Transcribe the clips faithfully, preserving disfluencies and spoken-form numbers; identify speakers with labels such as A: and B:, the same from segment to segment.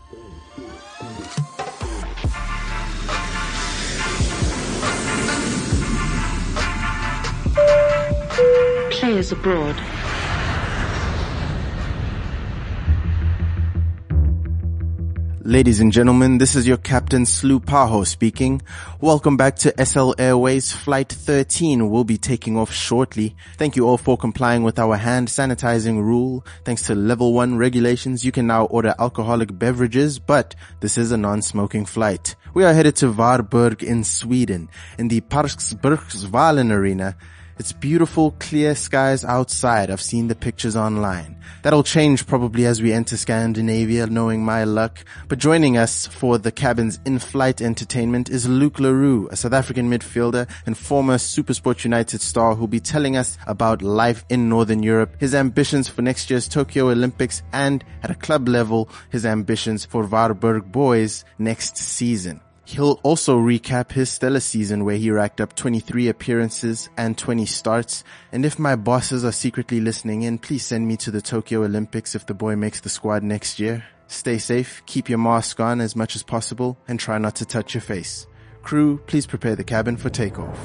A: Players abroad.
B: Ladies and gentlemen, this is your Captain Slu Paho speaking. Welcome back to S L Airways Flight thirteen. We'll be taking off shortly. Thank you all for complying with our hand sanitizing rule. Thanks to level one regulations, you can now order alcoholic beverages, but this is a non-smoking flight. We are headed to Varberg in Sweden, in the Parksburgsvallen Arena. It's beautiful, clear skies outside. I've seen the pictures online. That'll change probably as we enter Scandinavia, knowing my luck. But joining us for the cabin's in-flight entertainment is Luke le Roux, a South African midfielder and former SuperSport United star who'll be telling us about life in Northern Europe, his ambitions for next year's Tokyo Olympics, and at a club level, his ambitions for Varberg boys next season. He'll also recap his stellar season where he racked up twenty-three appearances and twenty starts. And if my bosses are secretly listening in, please send me to the Tokyo Olympics if the boy makes the squad next year. Stay safe, keep your mask on as much as possible, and try not to touch your face. Crew, please prepare the cabin for takeoff.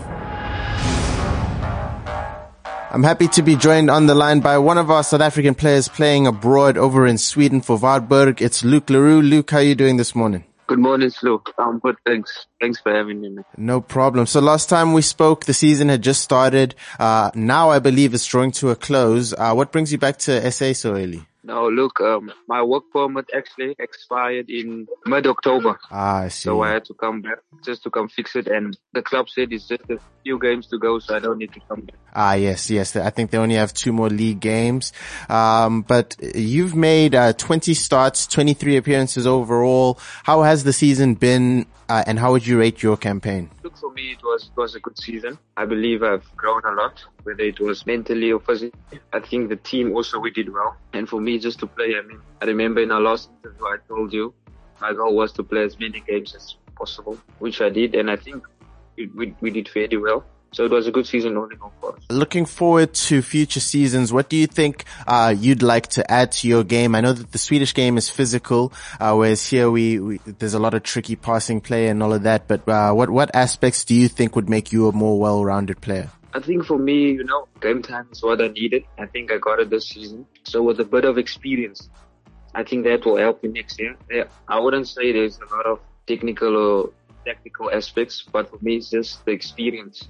B: I'm happy to be joined on the line by one of our South African players playing abroad over in Sweden for Varberg. It's Luke le Roux. Luke, how are you doing this morning?
C: Good morning, Slu. I'm good, thanks. Thanks for having me, man.
B: No problem. So last time we spoke, the season had just started. Uh, now I believe it's drawing to a close. Uh, what brings you back to S A so early?
C: No, look, um, my work permit actually expired in mid-October.
B: Ah, I see.
C: So I had to come back just to come fix it. And the club said it's just a few games to go, so I don't need to come back.
B: Ah, yes, yes. I think they only have two more league games. Um, but you've made uh, twenty starts, twenty-three appearances overall. How has the season been, uh, and how would you rate your campaign?
C: Look, for me, it was, it was a good season. I believe I've grown a lot, whether it was mentally or physically. I think the team also, we did well. And for me, just to play, I mean, I remember in our last interview, I told you my goal was to play as many games as possible, which I did. And I think we, we, we did fairly well. So it was a good season all in all for us.
B: Looking forward to future seasons, what do you think uh you'd like to add to your game? I know that the Swedish game is physical, uh whereas here we, we there's a lot of tricky passing play and all of that. But uh what what aspects do you think would make you a more well-rounded player?
C: I think for me, you know, game time is what I needed. I think I got it this season. So with a bit of experience, I think that will help me next year. Yeah, I wouldn't say there's a lot of technical or tactical aspects, but for me, it's just the experience.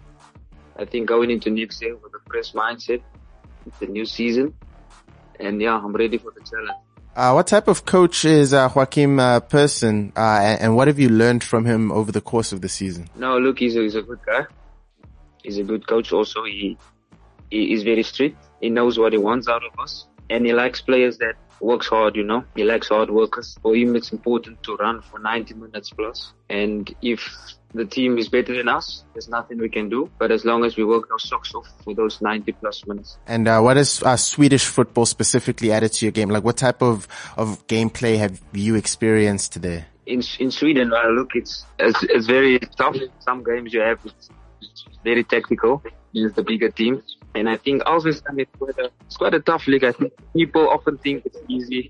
C: I think going into next year with a fresh mindset, it's a new season, and yeah, I'm ready for the challenge.
B: Uh, what type of coach is uh, Joachim uh, Persson, uh, and, and what have you learned from him over the course of the season?
C: No, look, he's a, he's a good guy. He's a good coach also. He, he is very strict. He knows what he wants out of us, and he likes players that works hard, you know. He likes hard workers. For him, it's important to run for ninety minutes plus, and if the team is better than us, there's nothing we can do. But as long as we work our socks off for those ninety plus minutes.
B: And uh, what has uh, Swedish football specifically added to your game? Like, what type of, of gameplay have you experienced there?
C: In in Sweden, uh, look, it's, it's it's very tough. Some games you have, it's, it's very tactical. It's the bigger teams. And I think Alvestan is quite a, it's quite a tough league. I think people often think it's easy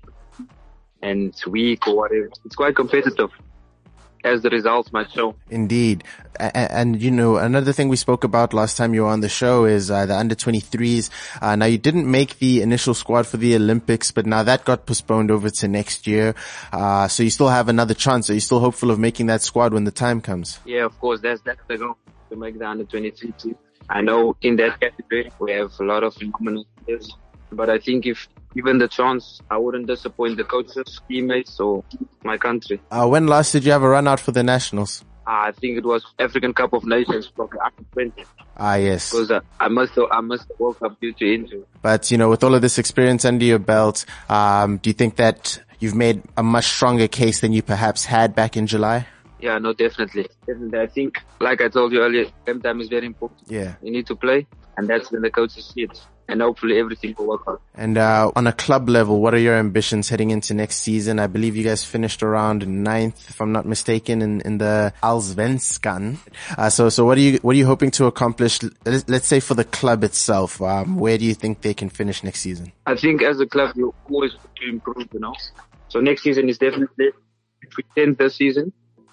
C: and it's weak or whatever. It's quite competitive, as the results might show.
B: Indeed. And, and, you know, another thing we spoke about last time you were on the show is uh, the under twenty-threes. Uh, now, you didn't make the initial squad for the Olympics, but now that got postponed over to next year. Uh, so you still have another chance. Are you still hopeful of making that squad when the time comes?
C: Yeah, of course. That's, that's the goal, to make the under twenty-three team. I know in that category we have a lot of phenomenal players, but I think if given the chance, I wouldn't disappoint the coaches, teammates, or my country.
B: Uh, when last did you have a run out for the nationals?
C: Uh, I think it was African Cup of Nations, probably under twenty.
B: Ah, yes.
C: Because uh, I must, I must have woke up due to injury.
B: But, you know, with all of this experience under your belt, um, do you think that you've made a much stronger case than you perhaps had back in July?
C: Yeah, no, definitely. Definitely. I think, like I told you earlier, game time is very important.
B: Yeah.
C: You need to play, and that's when the coaches see it. And hopefully everything will work out.
B: And uh on a club level, what are your ambitions heading into next season? I believe you guys finished around ninth, if I'm not mistaken, in, in the Allsvenskan. Uh, so, so what are you, what are you hoping to accomplish? Let's say for the club itself, um, where do you think they can finish next season?
C: I think as a club, you always have to improve, you know. So next season is definitely if we tenth this season,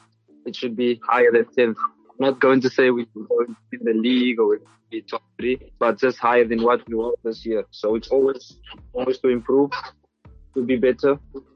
C: it should be higher than tenth. I'm not going to say we will go in the league or we'll be top three, but just higher than what we were this year. So it's always, always to improve, to be better,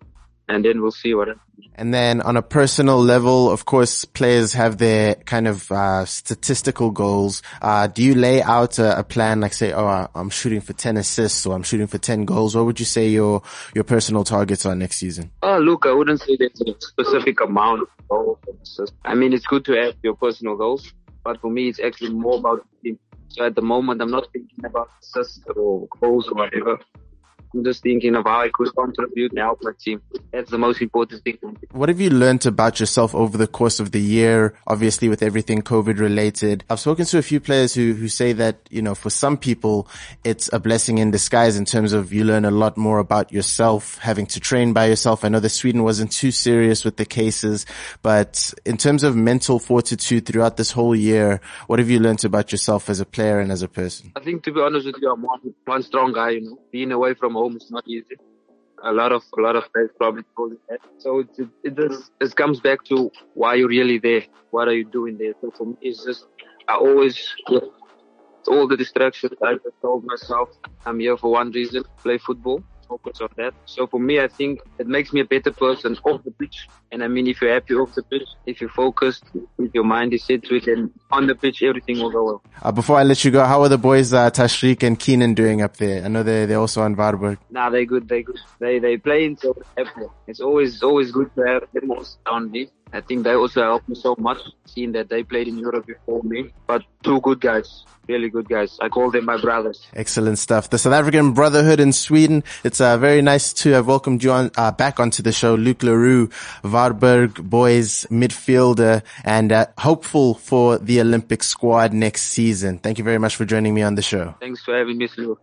C: and then we'll see what happens.
B: And then on a personal level, of course, players have their kind of uh statistical goals. Uh do you lay out a, a plan, like say, oh, I'm shooting for ten assists or I'm shooting for ten goals? What would you say your your personal targets are next season?
C: Oh, look, I wouldn't say there's a specific amount of goals. I mean, it's good to have your personal goals, but for me, it's actually more about the team. So at the moment, I'm not thinking about assists or goals or whatever. I'm just thinking of how I could contribute and help my team. That's the most important thing.
B: What have you learned about yourself over the course of the year? Obviously, with everything COVID related, I've spoken to a few players who, who say that, you know, for some people, it's a blessing in disguise in terms of you learn a lot more about yourself, having to train by yourself. I know that Sweden wasn't too serious with the cases, but in terms of mental fortitude throughout this whole year, what have you learned about yourself as a player and as a person?
C: I think, to be honest with you, I'm one, one strong guy, you know, being away from home is not easy. A lot of a lot of players probably told me that. So it it, it just it comes back to why you're really there. What are you doing there? So for me, it's just I always with all the distractions. I just told myself I'm here for one reason: play football. Focus on that. So for me, I think it makes me a better person off the pitch. And I mean, if you're happy off the pitch, if you're focused, if your mind is set to it, and on the pitch, everything will go well.
B: Uh, before I let you go, how are the boys, uh, Tashreeq and Keenan, doing up there? I know they they're also on Varberg.
C: Nah, they're good. They're good. They they play so happy. It's always always good to have them around me. I think they also helped me so much, seeing that they played in Europe before me. But two good guys, really good guys. I call them my brothers.
B: Excellent stuff. The South African Brotherhood in Sweden. It's uh, very nice to have welcomed you on uh, back onto the show. Luke le Roux, Varberg boys midfielder, and uh, hopeful for the Olympic squad next season. Thank you very much for joining me on the show.
C: Thanks for having me, Luke.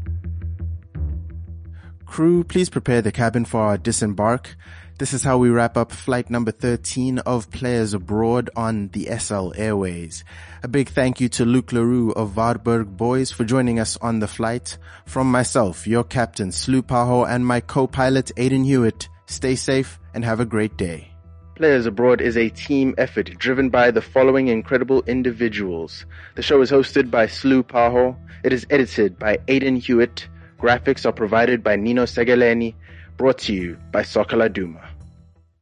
B: Crew, please prepare the cabin for our disembark. This is how we wrap up flight number thirteen of Players Abroad on the S L Airways. A big thank you to Luke le Roux of Varberg Boys for joining us on the flight. From myself, your captain, Slu Paho, and my co-pilot, Aidan Hewitt, stay safe and have a great day. Players Abroad is a team effort driven by the following incredible individuals. The show is hosted by Slu Paho. It is edited by Aidan Hewitt. Graphics are provided by Nino Segaleni. Brought to you by Sokala Duma.